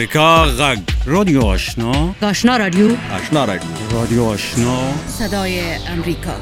امریکا غږ رادیو آشنا رادیو رادیو آشنا صدای امریکا.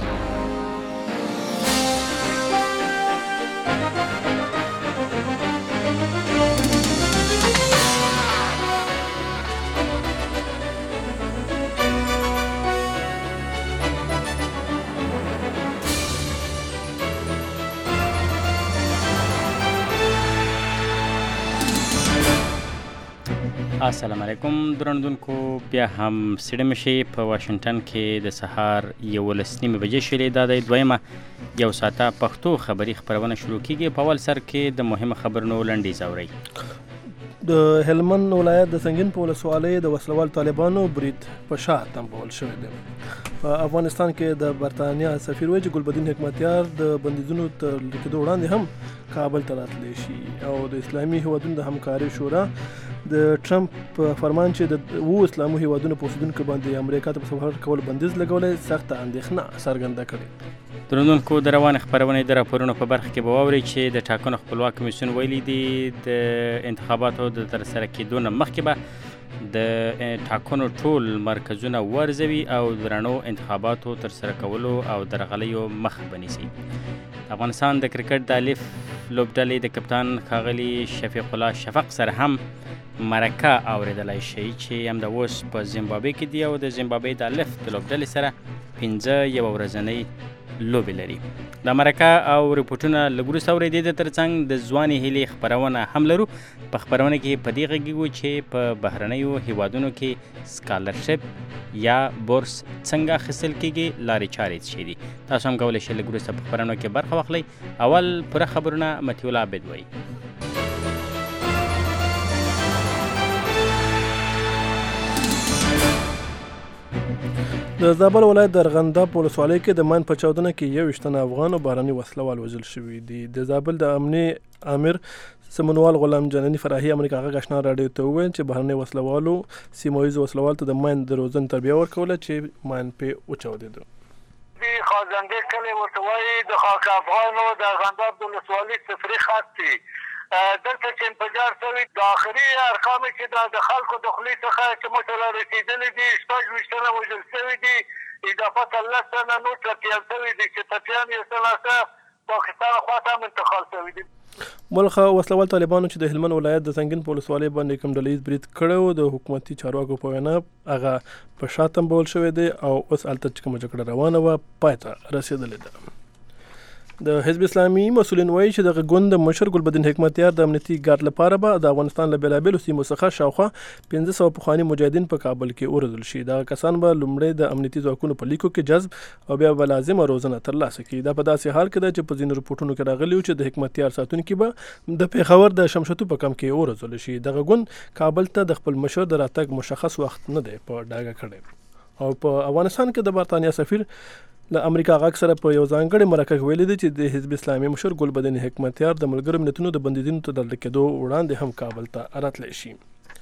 السلام علیکم درنوونکو، بیا هم ستړي مشئ. په واشنگټن کې د سهار 11:30 بجې شولې. دا د دویمه یو ساعته پښتو خبري خبرونه شروع کیږي. په اول سر کې د مهمه خبرونو لنډیز اورئ. د هلمند ولایت د سنگین په ولسوالۍ د وسلوال طالبانو برید په شا تنبول شوی دی. په افغانستان کې د برتانیا سفیر وایي چې ګلبدین حکمتیار د بندیزونو تر لیکدو وړاندې هم کابل ته راتلی شي، او د اسلامي هیوادونو د همکارۍ شورا د ټرمپ په فرمان چې د اسلامي هیوادونو په اوسیدونکو باندې امریکا ته په سفر کول بندیز لګولی سخته اندېښنه څرګنده کړې. درنوونکو، د روانې خپرونې د راپورونو په برخه کې به واورئ چې د ټاکنو خپلواک کمیسیون ویلي دي د انتخاباتو د ترسره کېدو نه مخکې به د ټاکنو ټول مرکزونه وارزوي او د رڼو انتخاباتو ترسره کولو او درغلیو مخ بنیسي. افغانستان د کرکټ د الف لوبډلې د کپتان ښاغلي شفیق الله شفق سره هم مرکه اوریدلای شي چې هم د اوس په زیمبابوې کې دی او د زیمبابوې د الف د لوبډلې سره 15 یو ورځنۍ لوبې لري. د مرکه او ریپورټونه لږ وروسته اورېدې د ترڅنګ د ځوانې هیلې خپرونه هم لرو. په خپرونه کې په دې غږیږو چې په بهرنیو هیوادونو کې سکالرشپ یا بورس څنګه اخیستل کیږي، لارې چارې څه دي. تاسو هم کولی شئ لږ وروسته په خپرونه کې برخه واخلئ. اول پوره خبرونه متي الله عابد وایي. د زابل ولایت د ارغنداب په ولسوالۍ کې د ماین په چاودنه کې 21 تنه افغان او بهرني وسلوال وژل شوي دي. د زابل د امني امیر سمنوال غلام جاناني فراهي امریکا غږ آشنا راډیو ته وویل چې بهرني وسلوالو سیمه ییزو وسلوالو ته د ماین د روزنې تربیه ورکوله چې ماین پې وچاودېده. د خازنده کلي ورته وایي د خاک افغانو د ارغنداب د ولسوالۍ صفري خط دی. دلته چې انفجار شوي د آخري ارقام چې د خلکو د خولې څخه چې موږ ته رسېدلي دي 26 تنه وژل شوي دي، اضافه 13 تنه نور ټپیان شوي دي چې ټپیان یې څه پاکستان خواته هم انتقال شوي دي. بلخه وسلوال طالبانو چې د هلمند ولایت د سنگین په ولسوالۍ باندې کوم ډلهییز برید کړی د حکومتي چارواکو په وینا هغه په شا تنبول شوی دی او اوس هلته چې کومه جګړه روانه وه پای ته رسېدلې ده. د حزب اسلامي مسؤلین وایي چې دغه ګوند د مشر ګلبدین حکمتیار د امنیتي ګارد لپاره به د افغانستان له بېلابېلو سیمو څخه شاوخوا 1500 پخواني مجاهدین په کابل کې وروزل شي. دغه کسان به لومړی د امنیتي ځواکونو په لیکو کې جذب او بیا به لازمه روزنه ترلاسه کړي. دا په داسې حال کې ده چې په ځینو رپورټونو کې راغلي چې د حکمتیار ساتونکي به د پیښور د شمشتو په کم کې وروزل شي. دغه ګوند کابل ته د خپل مشر د راتګ مشخص وخت نه دی په ډاګه کړی. او په افغانستان کې د برتانیا سفیر له امریکا غږ سره په یو ځانګړي مرکه ویلي دي چې د حزب اسلامي مشر ګلبدین حکمتیار د ملګرو ملتونو د بندیزونو ته د لیکدو وړاندې هم کابل ته راتلی شي.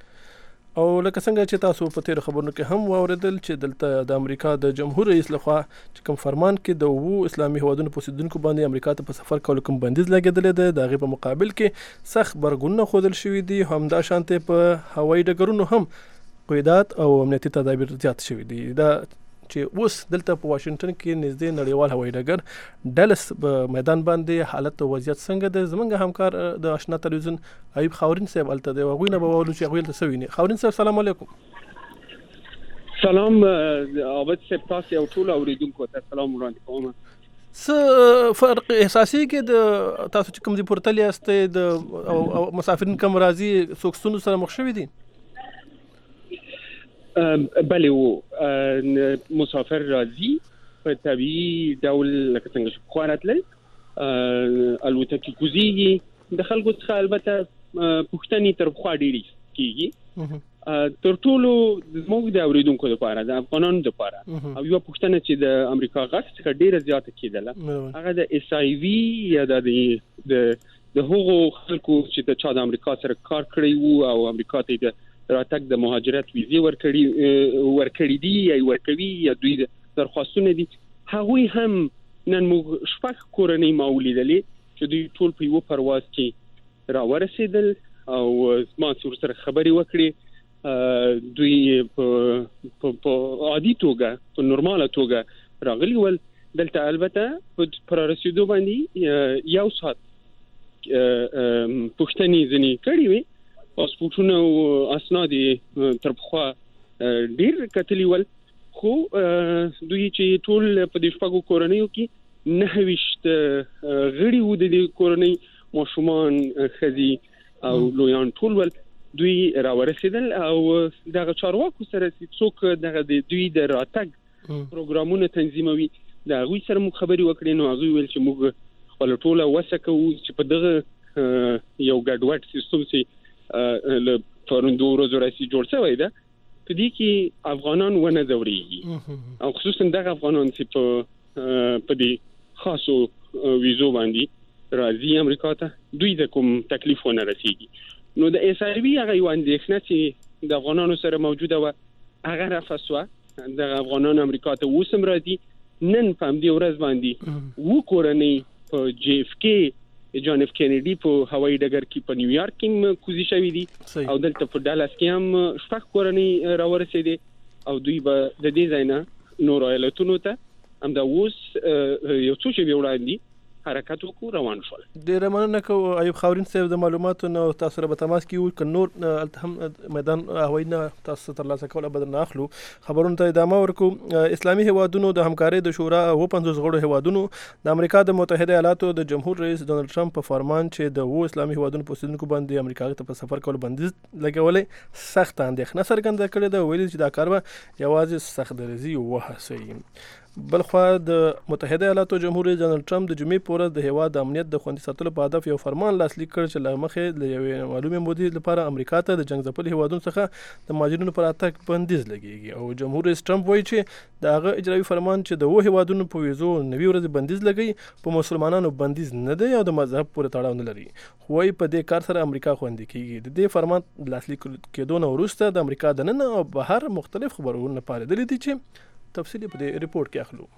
او لکه څنګه چې تاسو په تیرو خبرونو کې هم واورېدل چې دلته د امریکا د جمهور رئیس لخوا چې کوم فرمان کې د اسلامي هیوادونو په اوسیدونکو باندې امریکا ته په سفر کولو کوم بندیز لګېدلی دی، د هغې په مقابل کې سخت غبرګونونه ښودل شوي دي. همداشانتې په هوایي ډګرونو هم قیودات او امنیتي تدابیر زیات شوي دي. دا چې اوس دلته په واشنگټن کې نږدې نړیوال هوایي ډګر ډلس په میدان باندې حالت او وضعیت څنګه دی، زموږ همکار د آشنا تلویزیون ایوب خاورین صاحب هلته دی. هغوی نه به واورو چې هغوی هلته څه ویني. خاورین صاحب سلام علیکم. سلام عابد صاحب، تاسو او ټول اوریدونکو ته سلام وړاندې کوم. څه فرق احساسي کې د تاسو چې کوم ځای پورته تللی یاستئ د مسافرین کم راځي څوک ستونزو سره مخ شوي دي؟ بله و مسافر راځي په طبیعي ډول لکه څنګه چې پخوا راتلل الوتکې کوزیږي. د خلکو څخه البته پوښتنې تر پخوا ډېرې کېږي. تر ټولو زموږ د اورېدونکو لپاره د افغانانو لپاره او یوه پوښتنه چې د امریکا غږ څخه ډېره زیاته کېدله هغه د SIV یا د هغو خلکو چې د چا د امریکا سره کار کړی وو او امریکا ته د راتګ د مهاجرت ویزې ورکړي دي یا ورکوي یا دوی درخواستونه دي. هغوی هم نن موږ 6 کورنۍ ما ولیدلې چې دوی ټول په یوه پرواز کې راورسېدل او زما سره خبرې وکړې دوی په عادي توګه په نورماله توګه راغلي ول. دلته البته پر رسیدو باندې یو ساعت پوښتنې ځنې کړې وي. پاسپورټونه او اسناد تر پخوا ډېر کتلي ول، خو دوی چې ټول په دې شپږو کورنیو کې 29 غړي وو د دې کورنۍ، ماشومان، ښځې او لویان ټول ول. دوی راورسېدل او دغه چارواکو سره څوک دغه دوی د راتګ پروګرامونه تنظیموي، د هغوی سره موږ خبرې وکړې. نو هغوی ویل چې موږ خپله ټوله وسه کوو چې په دغه یو ګډوډ سیستم چې له پرون 2 ورځو راځي جوړ شوی ده، په دې کې افغانان ونه ځورېږي، او خصوصا دغه افغانان چې په دې خاصو ویزو باندې راځي امریکا ته، دوی د کوم تکلیف ونه رسیږي. نو د اسایوي هغه یو اندېښنه چې د افغانانو سره موجوده وه هغه رفع شوه. دغه افغانان امریکا ته اوس هم راځي. نن په همدې ورځ باندې 2 کورنۍ په JFK جان اف کینیډي په هوایي ډګر کې په نیویارک کې کوزي شوي دي، او دلته په ډالاس کې هم 6 کورنۍ راورسېدې، او دوی به د دې ځای نه نورو ایالتونو ته همدا اوس یو څو شېبې وړاندې حرکت وکړو، روان شول. ډېره مننه کوم ایوب خاورین صاحب د معلوماتو نه. تاسو سره به تماس کیو که نور هم میدان هوایي نه تاسو ترلاسه کول به نه اخلو. خبرونو ته ادامه ورکو. اسلامي هیوادونو د همکارۍ د شورا 50 غړو هیوادونو د امریکا د متحده ایالاتو د جمهور رئیس ډونالد ټرمپ په فرمان چې د اسلامي هیوادونو په اوسیدونکو باندې امریکا ته په سفر کول بندیز لګولې سخت اندېښنه څرګنده کړې ده. ویلي چې دا کار به یوازې سخت درزي وهڅوي. بلخوا د متحده ایالاتو جمهور رئیس ډونالد ټرمپ د جمعې په ورځ د هیواد د امنیت د خوندي ساتلو په هدف یو فرمان لاسلیک کړ چې له مخې د یوې معلومې مودې لپاره امریکا ته د جنګ ځپلي هیوادونو څخه د مهاجرینو پر راتګ بندیز لګیږي. او جمهور رئیس ټرمپ وایي چې د هغه اجرایي فرمان چې د هیوادونو په ویزو 90 ورځې بندیز لګي په مسلمانانو بندیز نه دی او د مذهب پورې تړاو نه لري. خو وايي په دې کار سره امریکا خوندي کیږي. د دې فرمان لاسلیک کېدو نه وروسته د امریکا دننه او بهر مختلف خبرونه پارېدلي دي چې تفصیل په دې ریپورت کې اخلو.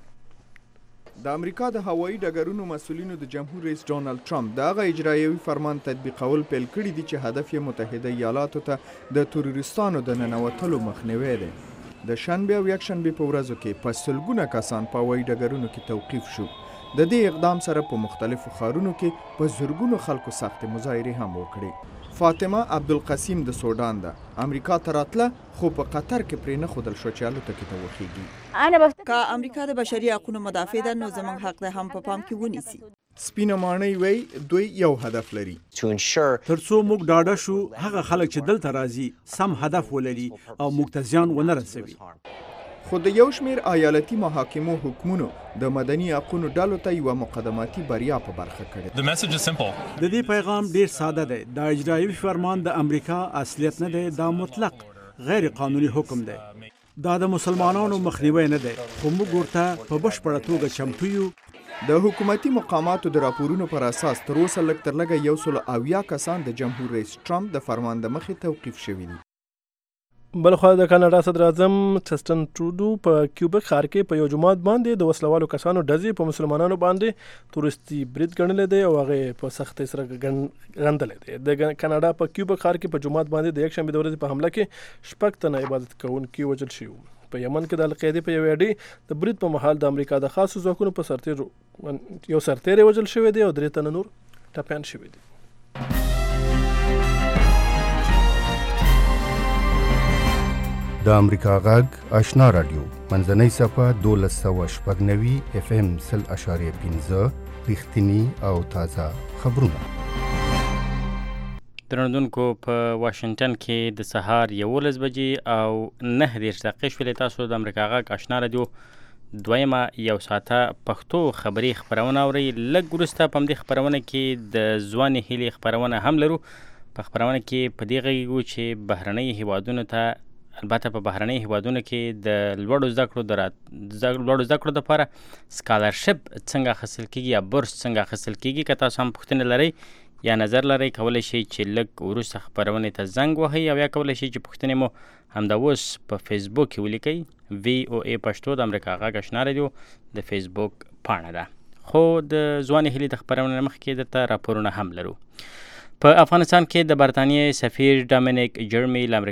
د امریکا د هوایي ډګرونو مسؤلینو د جمهور رئیس ډونالد ټرمپ د هغه اجرایوي فرمان تطبیقول پیل کړي دي چې هدف یې متحده ایالاتو ته د تروریستانو د ننوتلو مخنیوی دی. د شنبه او یکشنبه په ورځو کې په سلګونه کسان په هوایي ډګرونو کې توقیف شو. د دې اقدام سره په مختلفو ښارونو کې په زرګونو خلکو سخت مظاهرې هم وکړي. فاطمه عبدالقسیم د سودان ده. امریکا ته راتله خو په قطر کې پرې نه ښودل شو چې الوتکې ته وخیږي. که امریکا د بشري حقونو مدافع ده نو زموږ حق ده هم په پام کې ونیسي. سپینه ماڼۍ وی دوی یو هدف لري. ترڅو موږ ډاډه شو هغه خلک چې دلته راځي سم هدف ولري او موږ ته زیان ونه رسوي. خو د یو شمیر ایالتي محاکمو حکمونو د مدني حقوقو ډلو ته یو مقدماتي بریا په برخه کړې. د دې پیغام ډیر ساده دی. دا اجرایوي فرمان د امریکا اصلیت نه دی، دا مطلق غیر قانوني حکم دی. دا د مسلمانانو مخنیوی نه دی، خو موږ ورته په بشپړه توګه چمتو یو. د حکومتي مقاماتو د راپورونو پر اساس تر اوسه لږ تر لږه 170 کسان د جمهور رئیس ټرمپ د فرمان د مخې توقیف شوي دي. بلخوا د کاناډا صدر اعظم جسټن ټرودو په کیوبک ښار کې په یو جومات باندې د وسلوالو کسانو ډزې په مسلمانانو باندې تورستي برید ګڼلی دی او هغه په سختۍ سره غندلی دی. د کاناډا په کیوبک ښار کې په جومات باندې د یکشنبې د ورځې په حمله کې 6 تنه عبادت کوونکي وژل شوي. په یمن کې د القاعدې په یوې اډې د برید په مهال د امریکا د خاصو ځواکونو په یو سرتیری وژل شوی دی او 3 تنه نور ټپیان شوي دي. د امریکا غږ آشنا رادیو منځنۍ صفحه 1290 FM 0.5 رښتینی او تازه خبرونه. درنوونکو په واشنگټن کې د سهار 11 بجې او 9 دقیقې شولې. تاسو د امریکا غږ آشنا رادیو دویمه یو ساعته پښتو خبري خبرونه اورئ. لږ وروسته په همدې خبرونه کې د ځوانې هیلې خبرونه هم لرو. په خبرونه کې په دې غږیږو چې بهرنۍ هیوادونو ته، البته په بهرنۍ هیوادونو کې د لوړو زده کړو لپاره سکالرشپ څنګه اخیستل کیږي یا بورس څنګه اخیستل کیږي. که تاسو هم پوښتنه لرئ یا نظر لرئ کولی شئ چې لږ وروسته خپرونې ته زنګ وهئ او یا کولی شئ چې پوښتنې مو همدا اوس په فیسبوک کې ولیکئ. VOA پښتو د امریکا غږ آشنا رادیو د فیسبوک پاڼه ده. خو د ځوانې هیلې د خپرونې مخکې درته راپورونه هم لرو. په افغانستان کې د برطانیې سفیر ډامینیک جرمی